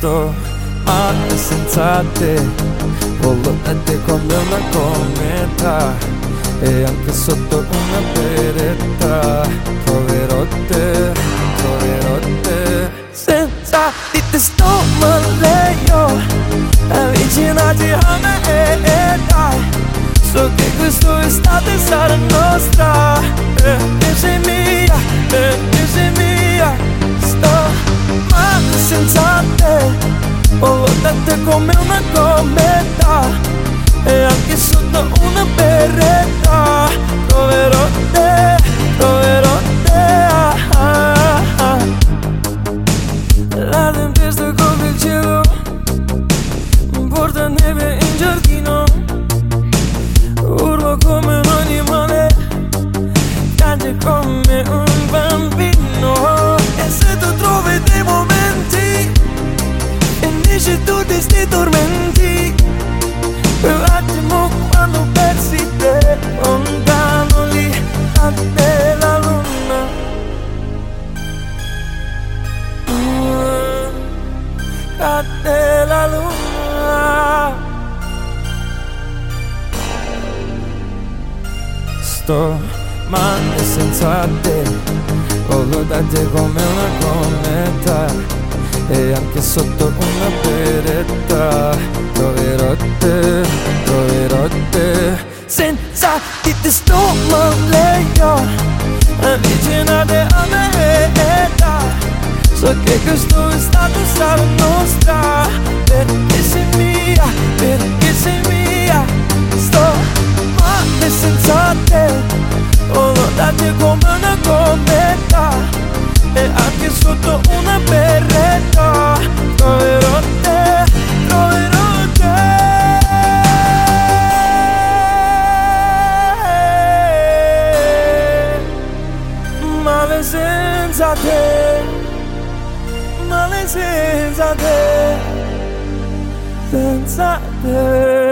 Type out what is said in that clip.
Sto male senza te, voglio da te come una cometa, e anche sotto una beretta troverò te, troverò te. Senza di te sto male io, avvicinati a me dai. So che quest'estate sarà nostra, perché sei mia, perché sei mia. Sto male senza te, voglio da te come una cometa, e anche sotto una beretta troverò te, troverò te. La tempesta copre il cielo, porta neve in giardino. Urlo come un animale, piange come un bambino. E se tu trovi dei momenti e dici tutti sti tormenti, quell'attimo quando persi te, lontano lì cade la luna. Cade la luna. Sto male senza te, voglio da te come una cometa, e anche sotto una beretta troverò te, troverò te. Senza di te sto male io, avvicinate a me dai. So che quest'estate sarà nostra, perché sei mia, perché sei mia. Sto male senza te, voglio da te come una cometa, e anche sotto una beretta troverò te, troverò te. Male senza te, male senza te, senza te.